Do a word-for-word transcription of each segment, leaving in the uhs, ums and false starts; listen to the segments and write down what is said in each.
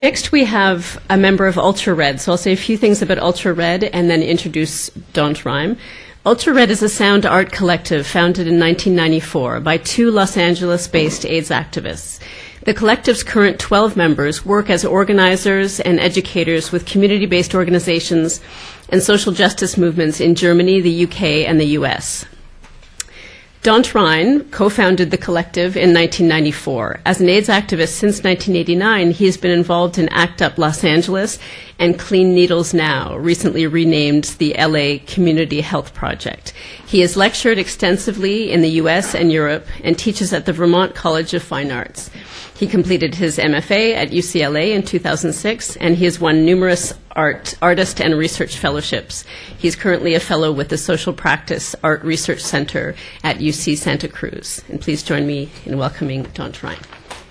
Next, we have a member of Ultra Red. So I'll say a few things about Ultra Red and then introduce Daunt Rime. Ultra Red is a sound art collective founded in nineteen ninety-four by two Los Angeles-based AIDS activists. The collective's current twelve members work as organizers and educators with community-based organizations and social justice movements in Germany, the U K, and the U S. Daunt Rime co-founded the collective in nineteen ninety-four. As an AIDS activist since nineteen eighty-nine, he has been involved in ACT UP Los Angeles and Clean Needles Now, recently renamed the L A Community Health Project. He has lectured extensively in the U S and Europe and teaches at the Vermont College of Fine Arts. He completed his M F A at U C L A in two thousand six, and he has won numerous art, artist and research fellowships. He's currently a fellow with the Social Practice Art Research Center at U C Santa Cruz. And please join me in welcoming Daunt Rime.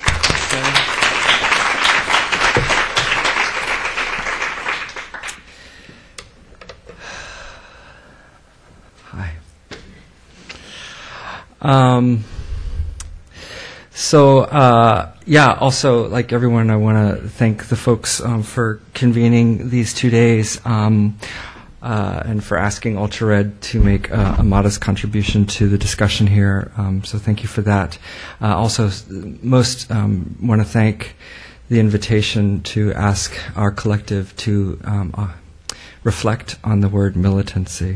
Hi. Um, so, uh, yeah, also, like everyone, I want to thank the folks um, for convening these two days um, uh, and for asking Ultra Red to make a, a modest contribution to the discussion here. Um, so thank you for that. Uh, also, s- most um, want to thank the invitation to ask our collective to um, uh, reflect on the word militancy.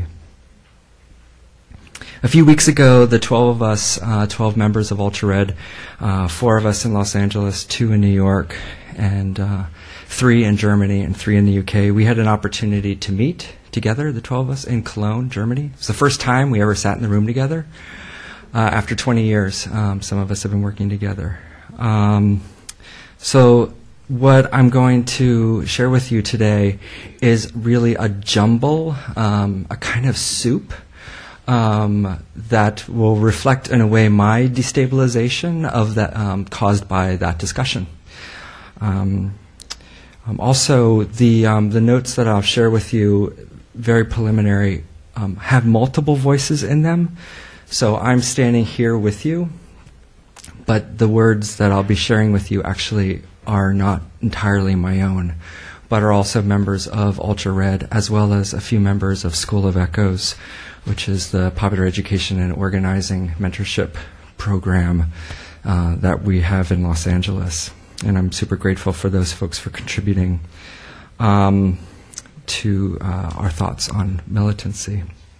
A few weeks ago, the twelve of us, uh, twelve members of Ultra Red, uh, four of us in Los Angeles, two in New York, and uh, three in Germany and three in the U K, we had an opportunity to meet together, the twelve of us, in Cologne, Germany. It was the first time we ever sat in the room together. Uh, after twenty years, um, some of us have been working together. Um, so what I'm going to share with you today is really a jumble, um, a kind of soup, Um, that will reflect, in a way, my destabilization of that um, caused by that discussion. Um, um, also, the um, the notes that I'll share with you, very preliminary, um, have multiple voices in them. So I'm standing here with you, but the words that I'll be sharing with you actually are not entirely my own, but are also members of Ultra Red, as well as a few members of School of Echoes, which is the popular education and organizing mentorship program uh, that we have in Los Angeles. And I'm super grateful for those folks for contributing um, to uh, our thoughts on militancy.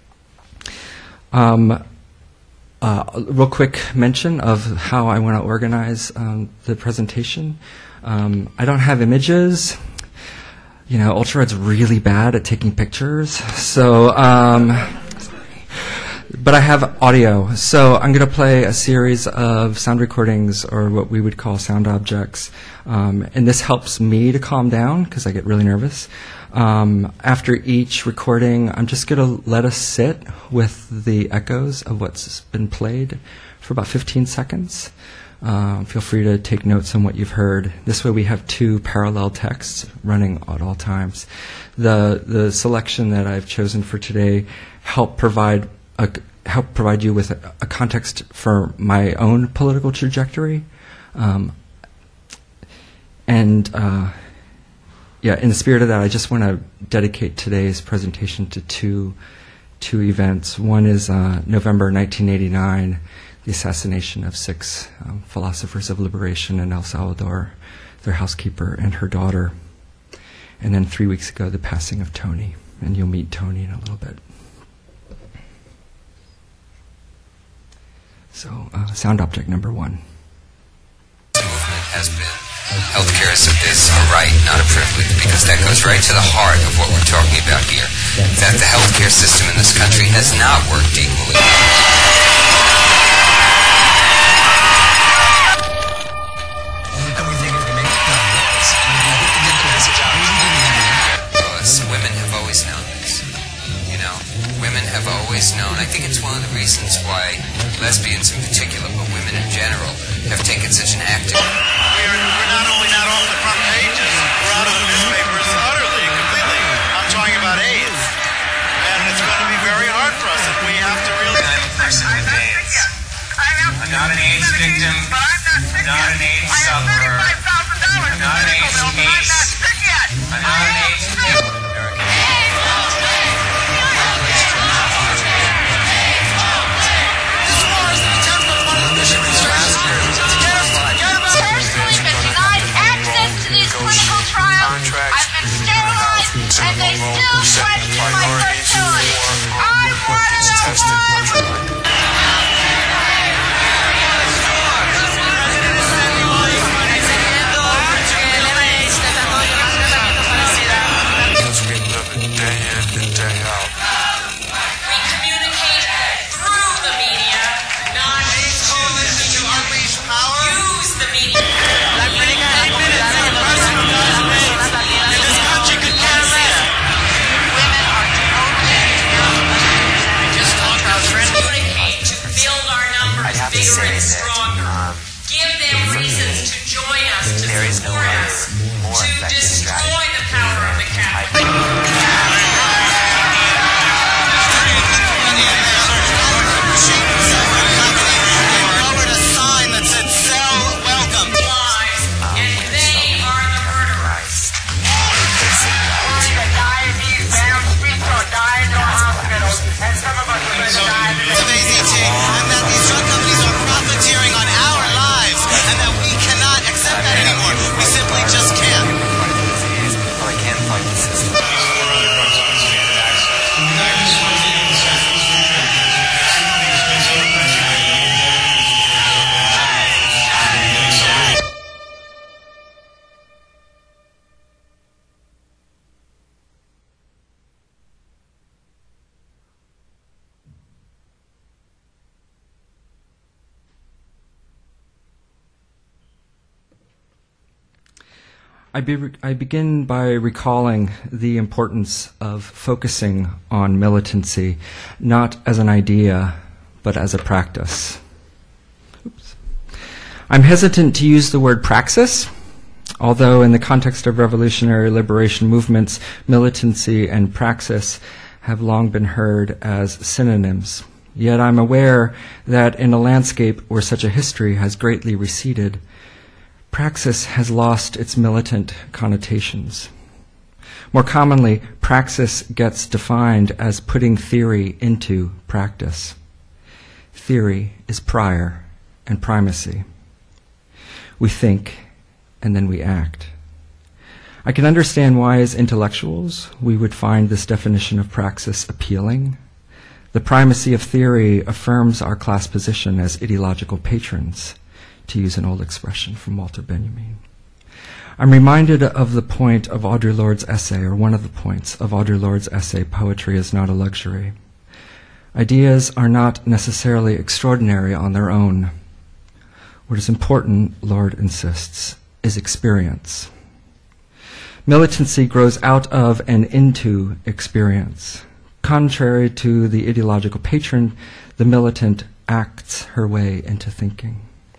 Um, uh, a real quick mention of how I want to organize um, the presentation. Um, I don't have images. You know, Ultra Red's really bad at taking pictures. So... Um, But I have audio, so I'm going to play a series of sound recordings, or what we would call sound objects, um, and this helps me to calm down because I get really nervous. Um, after each recording, I'm just going to let us sit with the echoes of what's been played for about fifteen seconds. Um, feel free to take notes on what you've heard. This way we have two parallel texts running at all times. The, the selection that I've chosen for today help provide A, help provide you with a, a context for my own political trajectory. Um, and uh, yeah, in the spirit of that, I just want to dedicate today's presentation to two, two events. One is uh, November nineteen eighty-nine, the assassination of six um, philosophers of liberation in El Salvador, their housekeeper and her daughter. And then three weeks ago, the passing of Tony. And you'll meet Tony in a little bit. So, uh, sound object number one. The movement has been healthcare is, is a right, not a privilege, because that goes right to the heart of what we're talking about here. That the healthcare system in this country has not worked equally. Because women have always known this. You know, women have always known. I think it's one of the reasons why lesbians in particular, but women in general, have taken such an active... We're, we're not only not on the front pages, we're out of the newspapers utterly, completely. I'm talking about AIDS. And it's going to be very hard for us if we have to really... I'm a person with AIDS. I'm not an AIDS victim. I'm not an AIDS sufferer. I'm not an AIDS patient. I've been sterilized, and they still question my fertility. I want to know why. I, be, I begin by recalling the importance of focusing on militancy, not as an idea, but as a practice. Oops. I'm hesitant to use the word praxis, although in the context of revolutionary liberation movements, militancy and praxis have long been heard as synonyms. Yet I'm aware that in a landscape where such a history has greatly receded, praxis has lost its militant connotations. More commonly, praxis gets defined as putting theory into practice. Theory is prior and primacy. We think and then we act. I can understand why, as intellectuals, we would find this definition of praxis appealing. The primacy of theory affirms our class position as ideological patrons, to use an old expression from Walter Benjamin. I'm reminded of the point of Audre Lorde's essay, or one of the points of Audre Lorde's essay, Poetry is Not a Luxury. Ideas are not necessarily extraordinary on their own. What is important, Lorde insists, is experience. Militancy grows out of and into experience. Contrary to the ideological patron, the militant acts her way into thinking.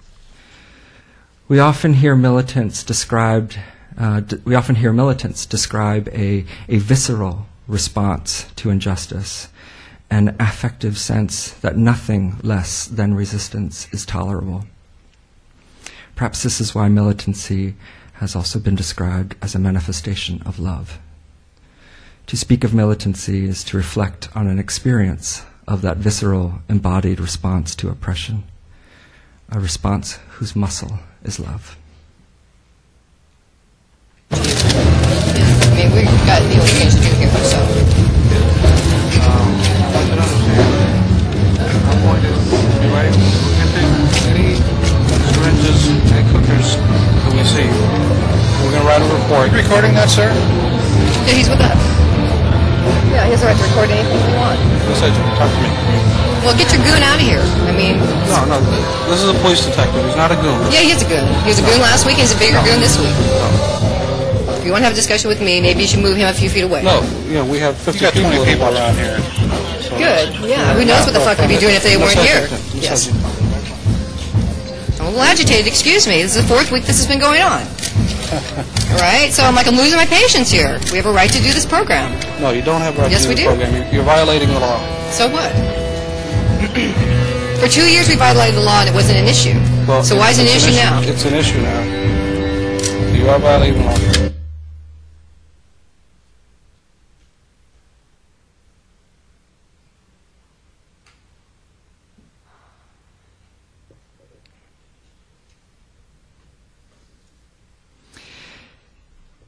We often hear militants described. Uh, d- we often hear militants describe a, a visceral response to injustice, an affective sense that nothing less than resistance is tolerable. Perhaps this is why militancy has also been described as a manifestation of love. To speak of militancy is to reflect on an experience of that visceral, embodied response to oppression, a response whose muscle is love. I mean, we've got the only things to do here, so. Um, I can understand. Our point is, you right? We can take any syringes, any cookers that we see. We're going to write a report. Are you recording that, sir? Yeah, he's with us. Yeah, he has the right to record anything he wants. Yes, I do. Talk to me. Well, get your goon out of here. I mean... No, no. This is a police detective. He's not a goon. Yeah, he is a goon. He was a goon last week, and he's a bigger No. goon this week. No. If you want to have a discussion with me, maybe you should move him a few feet away. No, you know, we have fifty You got people, twenty people around here. So Good. Yeah, who knows what the fuck we'd be doing if they weren't here. Yes. I'm a little agitated. Excuse me. This is the fourth week this has been going on. All right? So I'm like, I'm losing my patience here. We have a right to do this program. No, you don't have a right Yes, to do we the do. program. You're, you're violating the law. So what? For two years we violated the law and it wasn't an issue. Well, So why is it an it's issue now? It's an issue now. You are violating the law.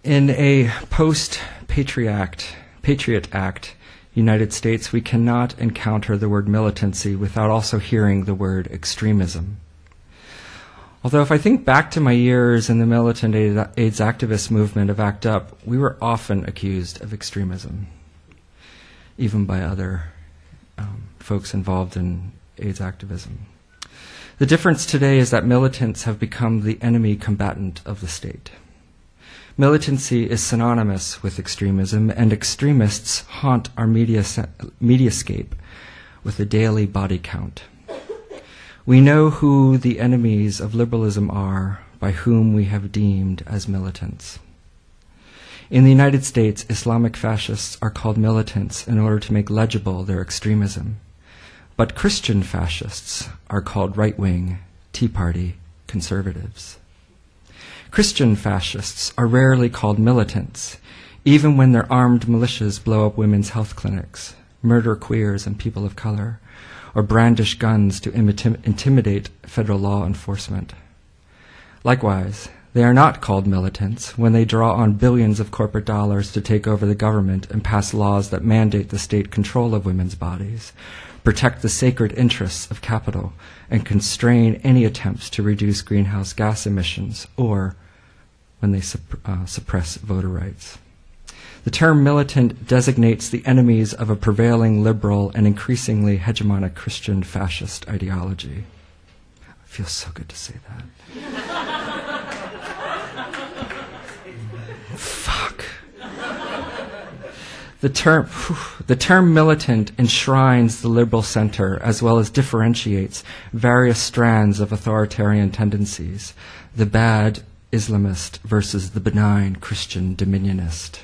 In a post-Patriot Act, Patriot Act United States, we cannot encounter the word militancy without also hearing the word extremism. Although if I think back to my years in the militant AIDS activist movement of ACT UP, we were often accused of extremism, even by other um, folks involved in AIDS activism. The difference today is that militants have become the enemy combatant of the state. Militancy is synonymous with extremism, and extremists haunt our media mediascape with a daily body count. We know who the enemies of liberalism are, by whom we have deemed as militants. In the United States, Islamic fascists are called militants in order to make legible their extremism. But Christian fascists are called right-wing, Tea Party conservatives. Christian fascists are rarely called militants, even when their armed militias blow up women's health clinics, murder queers and people of color, or brandish guns to imiti- intimidate federal law enforcement. Likewise, they are not called militants when they draw on billions of corporate dollars to take over the government and pass laws that mandate the state control of women's bodies, protect the sacred interests of capital, and constrain any attempts to reduce greenhouse gas emissions, or when they supp- uh, suppress voter rights. The term militant designates the enemies of a prevailing liberal and increasingly hegemonic Christian fascist ideology. It feels so good to say that. Fuck. The term, whew, the term militant enshrines the liberal center as well as differentiates various strands of authoritarian tendencies, the bad Islamist versus the benign Christian dominionist.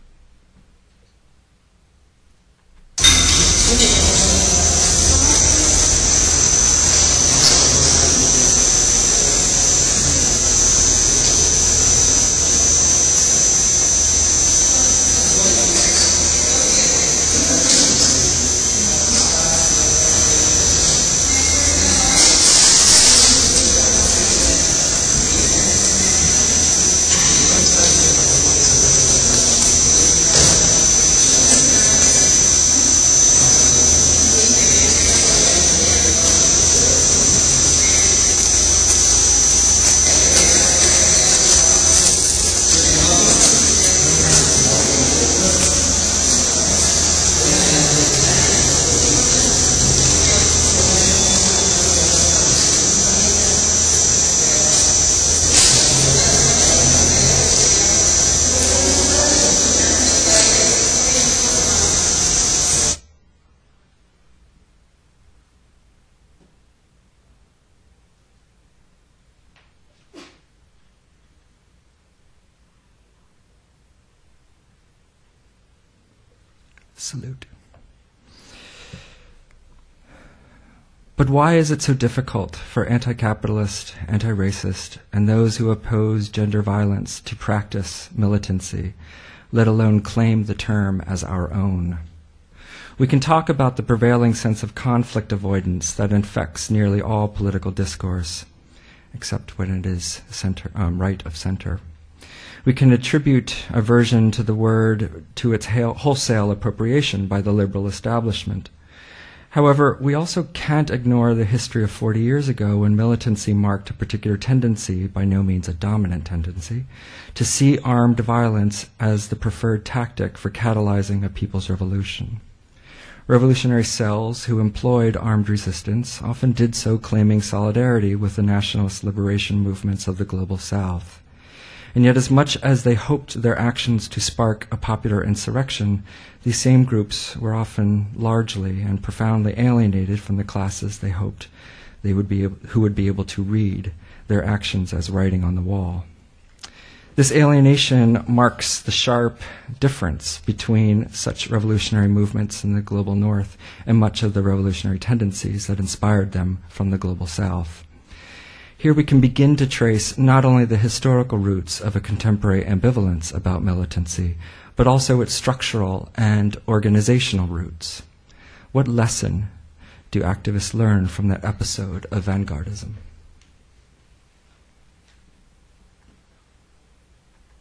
Salute. But why is it so difficult for anti-capitalist, anti-racist, and those who oppose gender violence to practice militancy, let alone claim the term as our own? We can talk about the prevailing sense of conflict avoidance that infects nearly all political discourse, except when it is center, um, right of center. We can attribute aversion to the word to its wholesale appropriation by the liberal establishment. However, we also can't ignore the history of forty years ago when militancy marked a particular tendency, by no means a dominant tendency, to see armed violence as the preferred tactic for catalyzing a people's revolution. Revolutionary cells who employed armed resistance often did so claiming solidarity with the nationalist liberation movements of the global South. And yet, as much as they hoped their actions to spark a popular insurrection, these same groups were often largely and profoundly alienated from the classes they hoped they would be able, who would be able to read their actions as writing on the wall. This alienation marks the sharp difference between such revolutionary movements in the global North and much of the revolutionary tendencies that inspired them from the global South. Here we can begin to trace not only the historical roots of a contemporary ambivalence about militancy, but also its structural and organizational roots. What lesson do activists learn from that episode of vanguardism?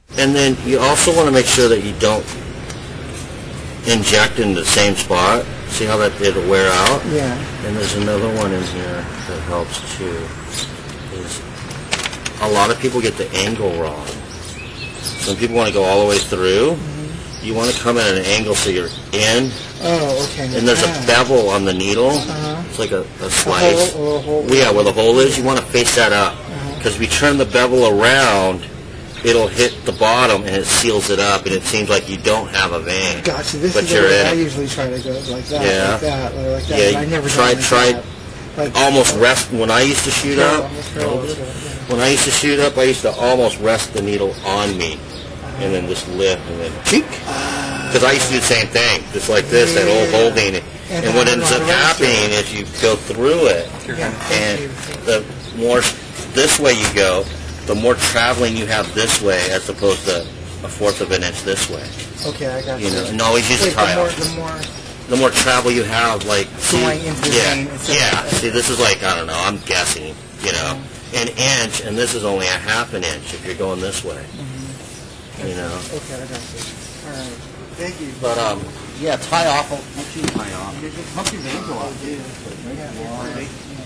And then you also want to make sure that you don't inject in the same spot. See how that it'll wear out? Yeah. And there's another one in here that helps too. Is a lot of people get the angle wrong. Some people want to go all the way through. Mm-hmm. You want to come at an angle so you're in. Oh, okay. And there's yeah. a bevel on the needle. Uh-huh. It's like a, a slice. A hole, or a hole. Yeah, where the hole is, you want to face that up. Because uh-huh. if you turn the bevel around, it'll hit the bottom and it seals it up, and it seems like you don't have a vein. Gotcha. This but is you're the way in I it. usually try to go like that, Yeah. like that, or like that. Yeah, but I never try, done try, like that. Like, almost rest. When I used to shoot Yeah, up, almost parallel to it, yeah. when I used to shoot up, I used to almost rest the needle on me, and then just lift, and then cheek. Because I used to do the same thing, just like this, that old holding. And And what then ends on up the rest of happening is you go through it, Yeah, and thank you. the more this way you go, the more traveling you have this way as opposed to a fourth of an inch this way. Okay, I got You you. know, and always use Wait, a tie the more, off. the more, The more travel you have, like see, Going into the yeah, vein instead yeah. of- See, this is like I don't know. I'm guessing, you know, an inch, and this is only a half an inch if you're going this way. You know, okay, I got you. All right. Thank you. but um, yeah, tie off. Once you tie off, Help your veins go off.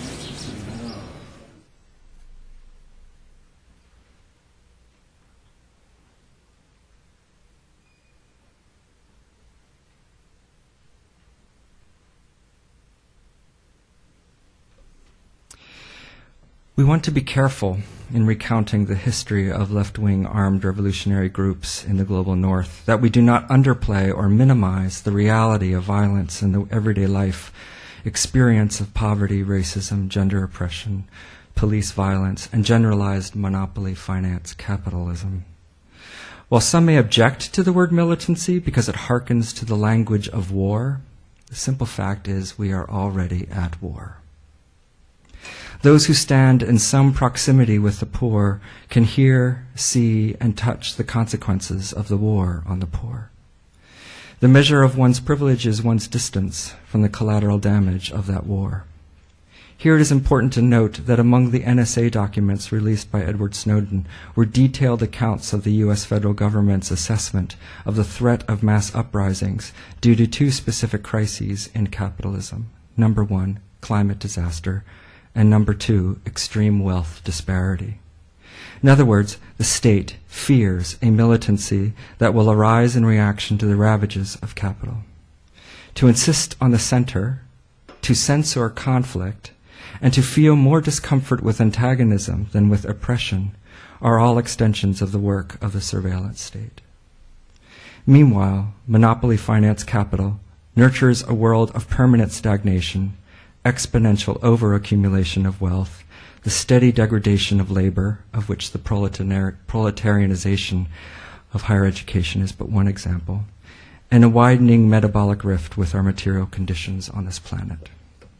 We want to be careful in recounting the history of left-wing armed revolutionary groups in the global north, that we do not underplay or minimize the reality of violence in the everyday life, experience of poverty, racism, gender oppression, police violence, and generalized monopoly finance capitalism. While some may object to the word militancy because it harkens to the language of war, the simple fact is we are already at war. Those who stand in some proximity with the poor can hear, see, and touch the consequences of the war on the poor. The measure of one's privilege is one's distance from the collateral damage of that war. Here it is important to note that among the N S A documents released by Edward Snowden were detailed accounts of the U S federal government's assessment of the threat of mass uprisings due to two specific crises in capitalism. Number one, climate disaster, and number two, extreme wealth disparity. In other words, the state fears a militancy that will arise in reaction to the ravages of capital. To insist on the center, to censor conflict, and to feel more discomfort with antagonism than with oppression are all extensions of the work of the surveillance state. Meanwhile, monopoly finance capital nurtures a world of permanent stagnation, exponential overaccumulation of wealth, the steady degradation of labor, of which the proletari- proletarianization of higher education is but one example, and a widening metabolic rift with our material conditions on this planet.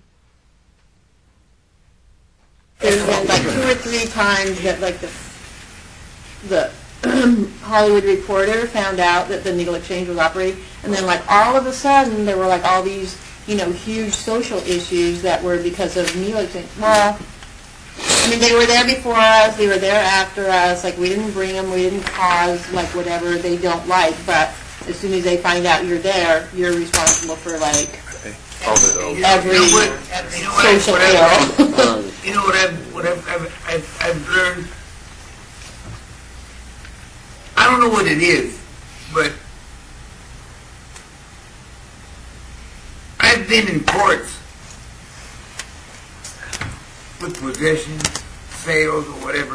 There's been like two or three times that like the the Hollywood Reporter found out that the needle exchange was operating, and then like all of a sudden there were like all these, you know, huge social issues that were because of needle exchange. Well, I mean, they were there before us, they were there after us, like we didn't bring them, we didn't cause like whatever they don't like, but as soon as they find out you're there, you're responsible for like every You know what, you know what, social what I've, ill. you know what I've, what I've, I've, I've, I've learned? I don't know what it is, but I've been in courts with possession, sales, or whatever,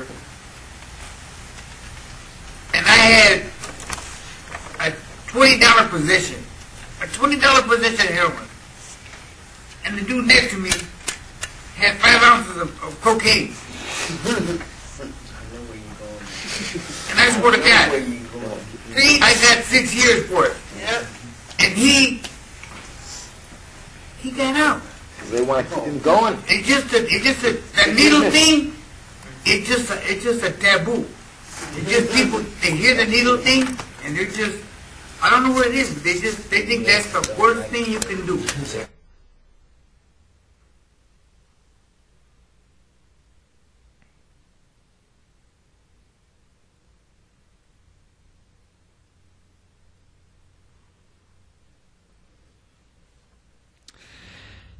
and I had a twenty dollar position, a twenty dollar position of heroin, and the dude next to me had five ounces of, of cocaine. And I swear to God, see, I got six years for it. Yeah. And he, he got out. They want to keep him going. It's just a, it's just a, that needle thing, it's just a, it's just a taboo. It's just people, they hear the needle thing, and they're just, I don't know what it is, but they just, they think that's the worst thing you can do.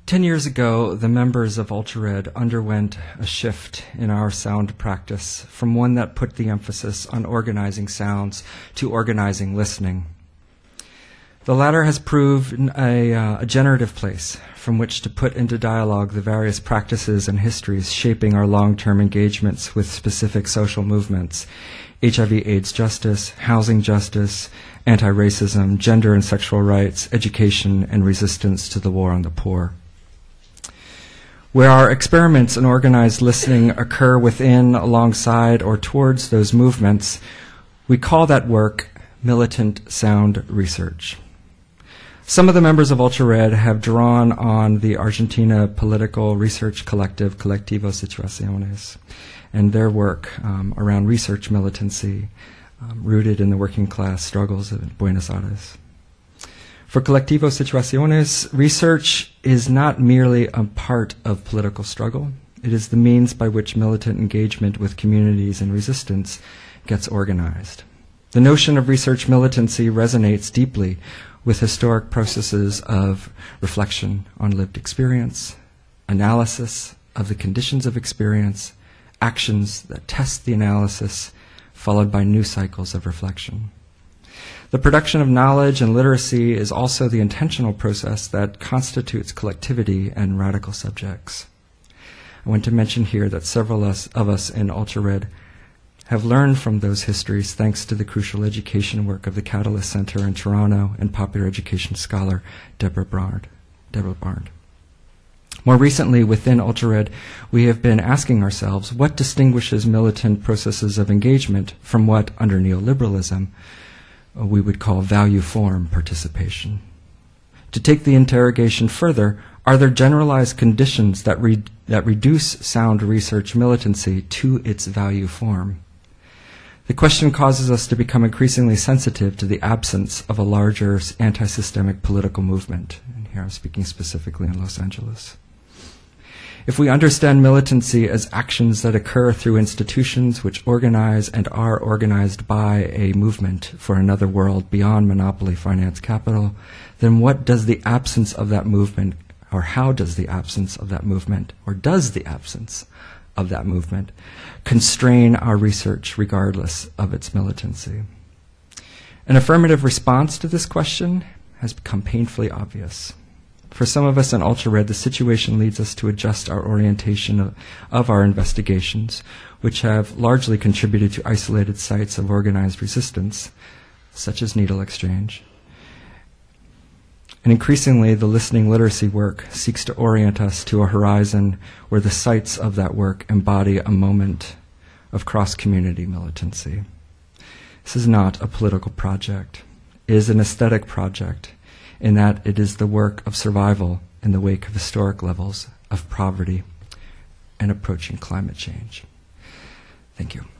Ten years ago, the members of Ultra Red underwent a shift in our sound practice from one that put the emphasis on organizing sounds to organizing listening. The latter has proved a, uh, a generative place from which to put into dialogue the various practices and histories shaping our long-term engagements with specific social movements: H I V AIDS justice, housing justice, anti-racism, gender and sexual rights, education, and resistance to the war on the poor. Where our experiments in organized listening occur within, alongside, or towards those movements, we call that work militant sound research. Some of the members of Ultra Red have drawn on the Argentina political research collective Colectivo Situaciones and their work um, around research militancy um, rooted in the working class struggles in Buenos Aires. For Colectivo Situaciones, research is not merely a part of political struggle. It is the means by which militant engagement with communities and resistance gets organized. The notion of research militancy resonates deeply with historic processes of reflection on lived experience, analysis of the conditions of experience, actions that test the analysis, followed by new cycles of reflection. The production of knowledge and literacy is also the intentional process that constitutes collectivity and radical subjects. I want to mention here that several us, of us in Ultra Red have learned from those histories thanks to the crucial education work of the Catalyst Center in Toronto and popular education scholar Deborah Barnard. Deborah Barnard. More recently, within Ultra Red, we have been asking ourselves what distinguishes militant processes of engagement from what, under neoliberalism, we would call value-form participation. To take the interrogation further, are there generalized conditions that, re- that reduce sound research militancy to its value form? The question causes us to become increasingly sensitive to the absence of a larger anti-systemic political movement. And here I'm speaking specifically in Los Angeles. If we understand militancy as actions that occur through institutions which organize and are organized by a movement for another world beyond monopoly finance capital, then what does the absence of that movement, or how does the absence of that movement, or does the absence of that movement constrain our research regardless of its militancy? An affirmative response to this question has become painfully obvious. For some of us in Ultra Red, the situation leads us to adjust our orientation of, of our investigations, which have largely contributed to isolated sites of organized resistance, such as Needle Exchange. And increasingly, the listening literacy work seeks to orient us to a horizon where the sites of that work embody a moment of cross-community militancy. This is not a political project. It is an aesthetic project, in that it is the work of survival in the wake of historic levels of poverty and approaching climate change. Thank you.